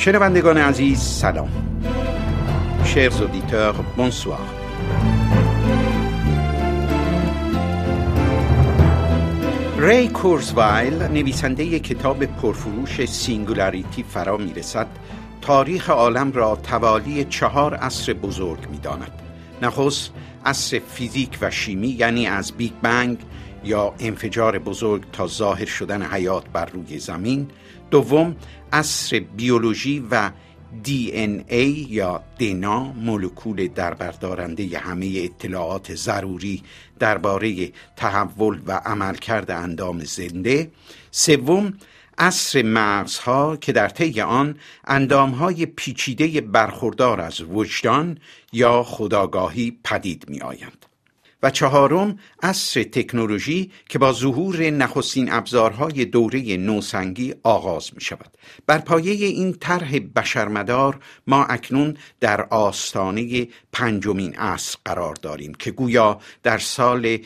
شنوندگان عزیز سلام. Chers auditeurs, bonsoir. ری کورزوایل نویسنده کتاب پرفروش سینگولاریتی فرا میرسد تاریخ عالم را توالی 4 عصر بزرگ می‌داند. نخست عصر فیزیک و شیمی، یعنی از بیگ بنگ یا انفجار بزرگ تا ظاهر شدن حیات بر روی زمین. دوم عصر بیولوژی و DNA یا دینا، مولکول دربردارنده همه اطلاعات ضروری درباره تحول و عملکرد اندام زنده. سوم عصر مغزها که در طی آن اندامهای پیچیده برخوردار از وجدان یا خودآگاهی پدید می آیند. و چهارم عصر تکنولوژی که با ظهور نخستین ابزارهای دوره نوسنگی آغاز می شود. بر پایه این طرح بشرمدار ما اکنون در آستانه 5مین عصر قرار داریم که گویا در سال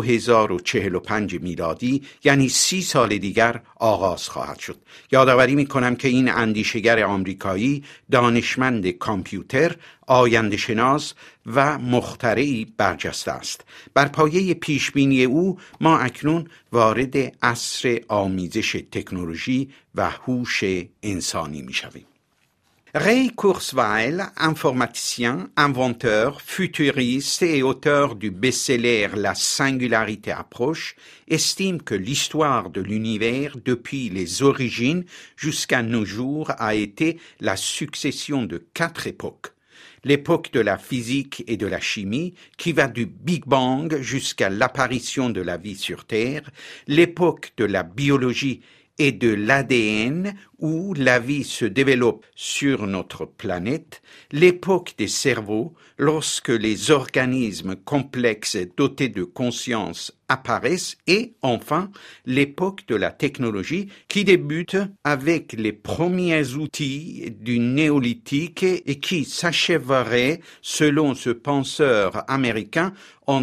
2045 میلادی، یعنی 30 سال دیگر آغاز خواهد شد. یادآوری می کنم که این اندیشگر آمریکایی، دانشمند کامپیوتر، آینده شناس و مخترعی برجسته است. بر پایه پیشبینی او ما اکنون وارد عصر آمیزش تکنولوژی و هوش انسانی می شویم. Ray Kurzweil, informaticien, inventeur, futuriste et auteur du best-seller La singularité approche, estime que l'histoire de l'univers depuis les origines jusqu'à nos jours a été la succession de 4 époques. L'époque de la physique et de la chimie, qui va du Big Bang jusqu'à l'apparition de la vie sur Terre, l'époque de la biologie et de l'ADN, où la vie se développe sur notre planète, l'époque des cerveaux, lorsque les organismes complexes dotés de conscience apparaissent, et enfin l'époque de la technologie qui débute avec les premiers outils du néolithique et qui s'achèverait, selon ce penseur américain, en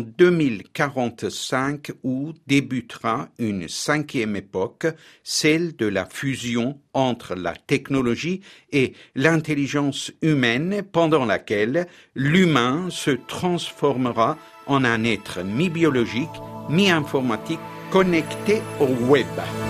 2045, où débutera une 5e époque, celle de la fusion entre la technologie et l'intelligence humaine, pendant laquelle l'humain se transformera en un être mi-biologique, mi-informatique, connecté au web.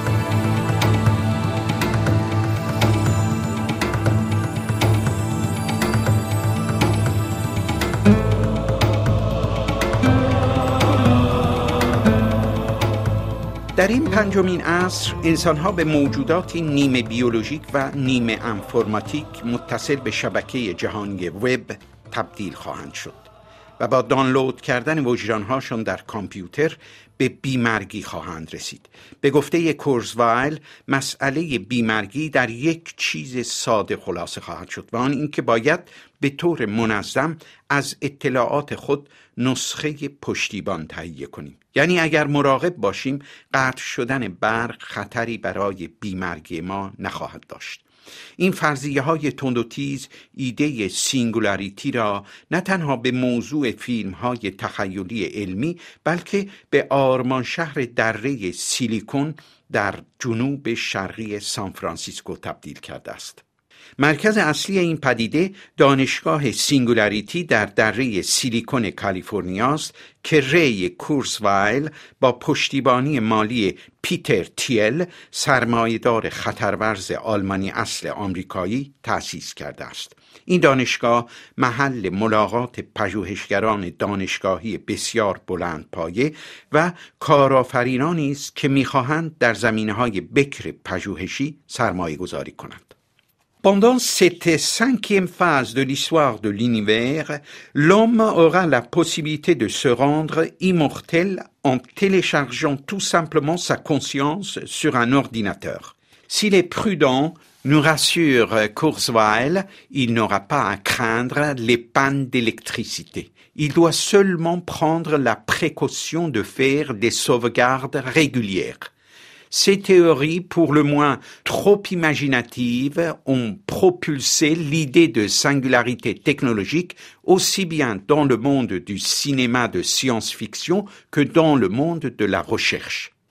در این 5مین عصر انسان‌ها به موجوداتی نیمه بیولوژیک و نیمه انفرماتیک متصل به شبکه جهانی وب تبدیل خواهند شد و با دانلود کردن وجدان‌هاشون در کامپیوتر به بیمرگی خواهند رسید. به گفته کورزوایل مسئله بیمرگی در یک چیز ساده خلاصه خواهد شد و آن اینکه باید به طور منظم از اطلاعات خود نسخه پشتیبان تهیه کنیم. یعنی اگر مراقب باشیم قطع شدن برق خطری برای بیمرگی ما نخواهد داشت. این فرضیه‌های تند و تیز ایده سینگولاریتی را نه تنها به موضوع فیلم‌های تخیلی علمی بلکه به آرمان شهر دره سیلیکون در جنوب شرقی سانفرانسیسکو تبدیل کرده است. مرکز اصلی این پدیده دانشگاه سینگولاریتی در دره سیلیکون کالیفرنیا است که ری کورزوایل با پشتیبانی مالی پیتر تیل، سرمایه‌دار خطرورز آلمانی اصل آمریکایی، تأسیس کرده است. این دانشگاه محل ملاقات پژوهشگران دانشگاهی بسیار بلند پایه و کارآفرینانی است که می‌خواهند در زمینه‌های بکر پژوهشی سرمایه گذاری کنند. Pendant cette 5e phase de l'histoire de l'univers, l'homme aura la possibilité de se rendre immortel en téléchargeant tout simplement sa conscience sur un ordinateur. S'il est prudent, nous rassure Kurzweil, il n'aura pas à craindre les pannes d'électricité. Il doit seulement prendre la précaution de faire des sauvegardes régulières. Ces théories, pour le moins trop imaginatives, ont propulsé l'idée de singularité technologique aussi bien dans le monde du cinéma de science-fiction que dans le monde de la recherche.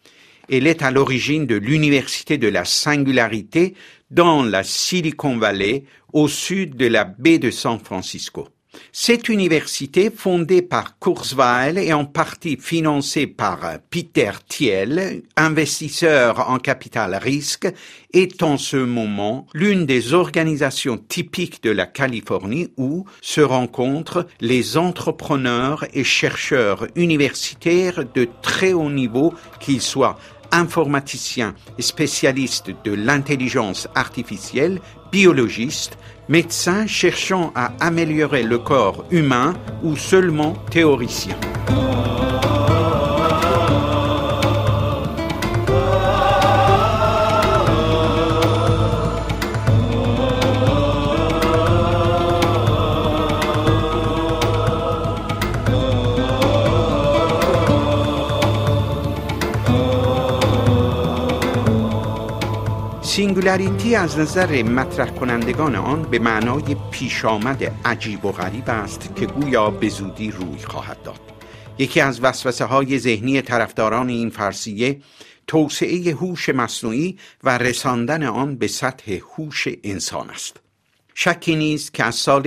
Elle est à l'origine de l'Université de la Singularité dans la Silicon Valley, au sud de la baie de San Francisco. Cette université, fondée par Kurzweil et en partie financée par Peter Thiel, investisseur en capital risque, est en ce moment l'une des organisations typiques de la Californie où se rencontrent les entrepreneurs et chercheurs universitaires de très haut niveau, qu'ils soient informaticiens et spécialistes de l'intelligence artificielle, biologistes, médecins cherchant à améliorer le corps humain ou seulement théoriciens. سینگولاریتی از نظر مطرح کنندگان آن به معنای پیش آمد عجیب و غریب است که گویا به زودی روی خواهد داد. یکی از وسوسه های ذهنی طرفداران این فرضیه توسعه هوش مصنوعی و رساندن آن به سطح هوش انسان است. شکی نیست که از سال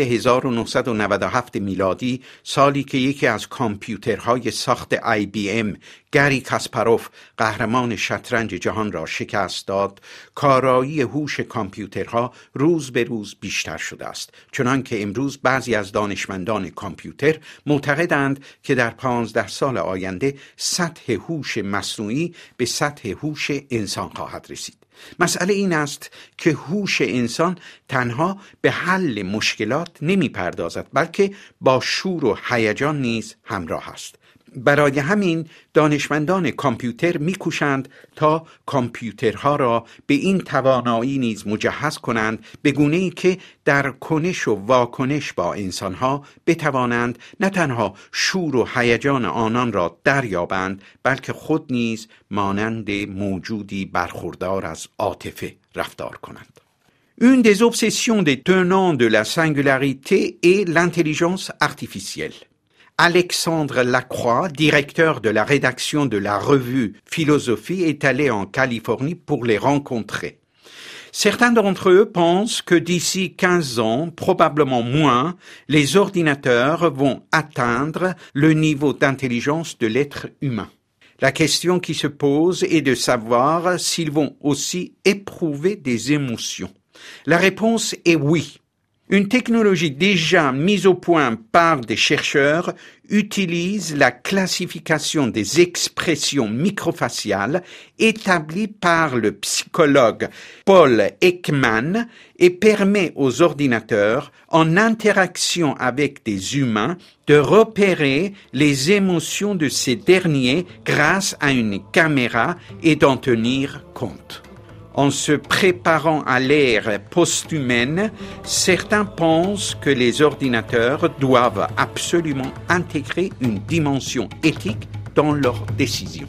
1997 میلادی، سالی که یکی از کامپیوترهای ساخت IBM، گری کاسپاروف، قهرمان شطرنج جهان را شکست داد، کارایی هوش کامپیوترها روز به روز بیشتر شده است، چنانکه امروز بعضی از دانشمندان کامپیوتر معتقدند که در 15 سال آینده سطح هوش مصنوعی به سطح هوش انسان خواهد رسید. مسئله این است که هوش انسان تنها به حل مشکلات نمی پردازد، بلکه با شور و هیجان نیز همراه است. برای همین دانشمندان کامپیوتر می‌کوشند تا کامپیوترها را به این توانایی نیز مجهز کنند، به گونه‌ای که در کنش و واکنش با انسانها بتوانند نه تنها شور و هیجان آنان را دریابند، بلکه خود نیز مانند موجودی برخوردار از عاطفه رفتار کنند. Une des obsessions des tenants de la singularité est l'intelligence artificielle. Alexandre Lacroix, directeur de la rédaction de la revue Philosophie, est allé en Californie pour les rencontrer. Certains d'entre eux pensent que d'ici 15 ans, probablement moins, les ordinateurs vont atteindre le niveau d'intelligence de l'être humain. La question qui se pose est de savoir s'ils vont aussi éprouver des émotions. La réponse est oui. Une technologie déjà mise au point par des chercheurs utilise la classification des expressions microfaciales établie par le psychologue Paul Ekman et permet aux ordinateurs, en interaction avec des humains, de repérer les émotions de ces derniers grâce à une caméra et d'en tenir compte. En se préparant à l'ère post-humaine, certains pensent que les ordinateurs doivent absolument intégrer une dimension éthique dans leurs décisions.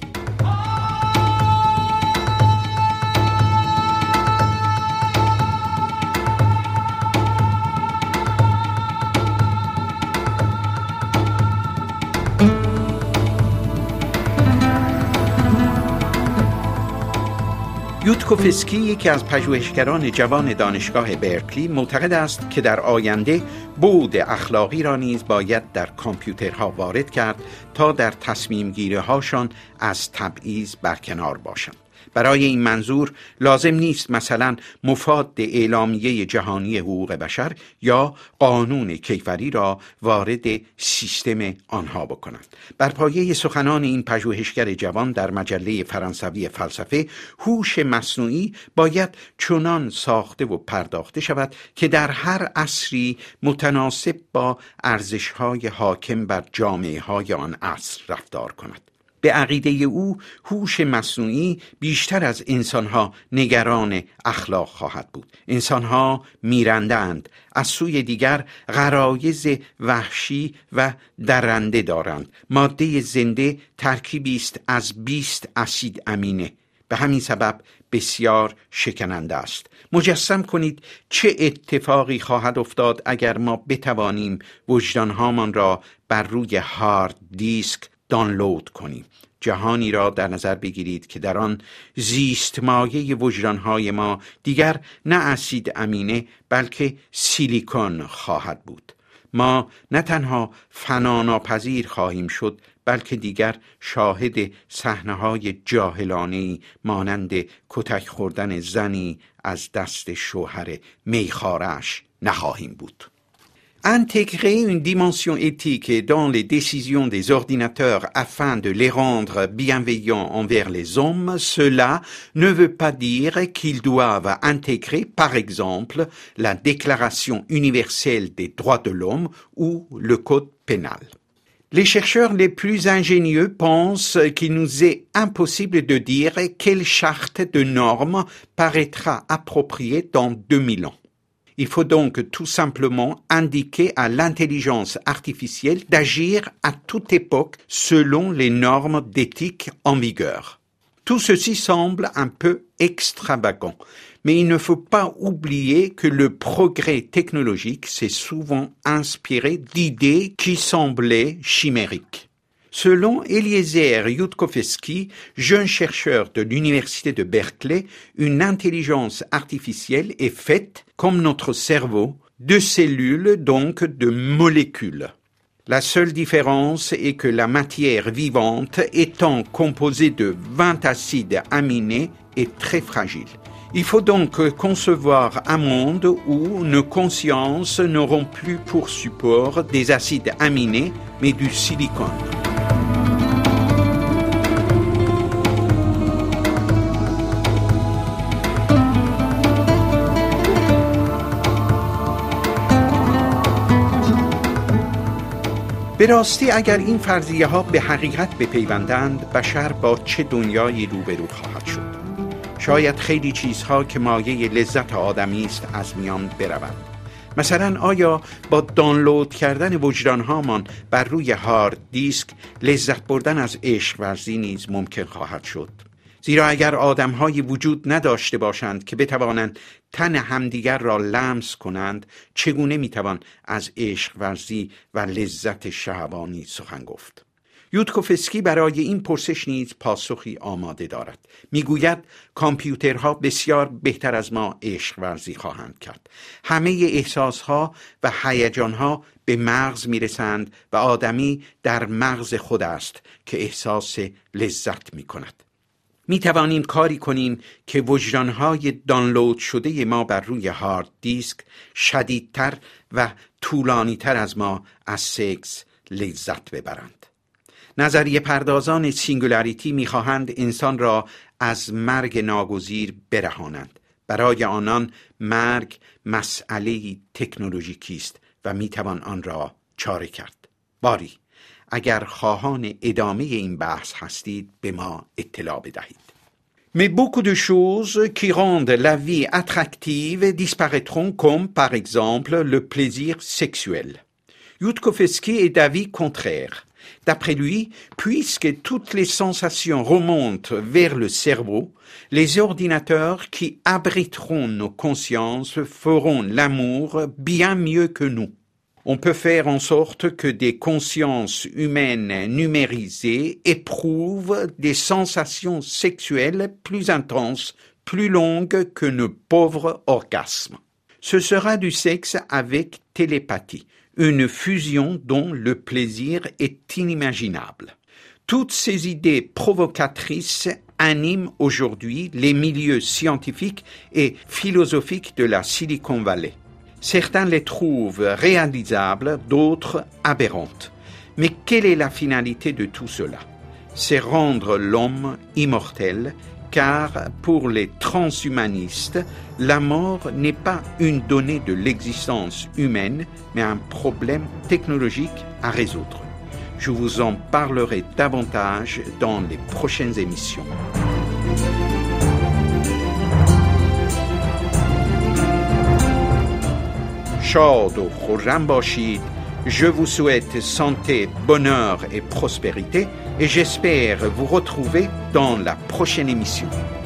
یوتکوفسکی، یکی از پژوهشگران جوان دانشگاه برکلی، معتقد است که در آینده بعد اخلاقی را نیز باید در کامپیوترها وارد کرد تا در تصمیم گیری هاشان از تبعیض برکنار باشند. برای این منظور لازم نیست مثلا مفاد اعلامیه جهانی حقوق بشر یا قانون کیفری را وارد سیستم آنها بکنند. بر پایه سخنان این پژوهشگر جوان در مجله فرانسوی فلسفه، هوش مصنوعی باید چنان ساخته و پرداخته شود که در هر عصری متناسب با ارزش‌های حاکم بر جامعه‌های آن عصر رفتار کند. به عقیده او هوش مصنوعی بیشتر از انسانها نگران اخلاق خواهد بود. انسانها میرندند، از سوی دیگر غرایز وحشی و درنده دارند. ماده زنده ترکیبی است از 20 اسید امینه. به همین سبب بسیار شکننده است. مجسم کنید چه اتفاقی خواهد افتاد اگر ما بتوانیم وجدانهامان را بر روی هارد دیسک دانلود کنیم. جهانی را در نظر بگیرید که در آن زیست مایه وجدانهای ما دیگر نه اسید امینه بلکه سیلیکون خواهد بود. ما نه تنها فناناپذیر خواهیم شد بلکه دیگر شاهد صحنه‌های جاهلانه‌ای مانند کتک خوردن زنی از دست شوهر میخوارش نخواهیم بود. Intégrer une dimension éthique dans les décisions des ordinateurs afin de les rendre bienveillants envers les hommes, cela ne veut pas dire qu'ils doivent intégrer, par exemple, la Déclaration universelle des droits de l'homme ou le Code pénal. Les chercheurs les plus ingénieux pensent qu'il nous est impossible de dire quelle charte de normes paraîtra appropriée dans 2000 ans. Il faut donc tout simplement indiquer à l'intelligence artificielle d'agir à toute époque selon les normes d'éthique en vigueur. Tout ceci semble un peu extravagant, mais il ne faut pas oublier que le progrès technologique s'est souvent inspiré d'idées qui semblaient chimériques. Selon Eliezer Yudkowsky, jeune chercheur de l'université de Berkeley, une intelligence artificielle est faite, comme notre cerveau, de cellules, donc de molécules. La seule différence est que la matière vivante, étant composée de 20 acides aminés, est très fragile. Il faut donc concevoir un monde où nos consciences n'auront plus pour support des acides aminés, mais du silicone. به راستی اگر این فرضیه ها به حقیقت بپیوندند بشر با چه دنیایی روبرو خواهد شد؟ شاید خیلی چیزها که مایه لذت آدمی است از میان بروند. مثلا آیا با دانلود کردن وجدانهامان بر روی هارد دیسک لذت بردن از عشق ورزی نیز ممکن خواهد شد؟ زیرا اگر آدم‌هایی وجود نداشته باشند که بتوانند تن همدیگر را لمس کنند، چگونه میتوان از عشق ورزی و لذت شهوانی سخن گفت؟ یودکوفسکی برای این پرسش نیز پاسخی آماده دارد. میگوید کامپیوترها بسیار بهتر از ما عشق ورزی خواهند کرد. همه احساسها و هیجانها به مغز میرسند و آدمی در مغز خود است که احساس لذت میکند. می توانیم کاری کنیم که وجدانهای دانلود شده ما بر روی هارد دیسک شدیدتر و طولانیتر از ما از سکس لذت ببرند. نظریه پردازان سینگولاریتی می خواهند انسان را از مرگ ناگزیر برهانند. برای آنان مرگ مسئله تکنولوژیکی است و می توان آن را چاره کرد. باری اگر خواهان ادامه این بحث هستید به ما اطلاع بدهید. Mais beaucoup de choses qui rendent la vie attractive disparaîtront comme par exemple le plaisir sexuel. Yudkowsky est d'avis contraire. D'après lui, puisque toutes les sensations remontent vers le cerveau, les ordinateurs qui abriteront nos consciences feront l'amour bien mieux que nous. On peut faire en sorte que des consciences humaines numérisées éprouvent des sensations sexuelles plus intenses, plus longues que nos pauvres orgasmes. Ce sera du sexe avec télépathie, une fusion dont le plaisir est inimaginable. Toutes ces idées provocatrices animent aujourd'hui les milieux scientifiques et philosophiques de la Silicon Valley. Certains les trouvent réalisables, d'autres aberrantes. Mais quelle est la finalité de tout cela? C'est rendre l'homme immortel, car pour les transhumanistes, la mort n'est pas une donnée de l'existence humaine, mais un problème technologique à résoudre. Je vous en parlerai davantage dans les prochaines émissions. شاد و خرم باشید. Je vous souhaite santé, bonheur et prospérité et j'espère vous retrouver dans la prochaine émission.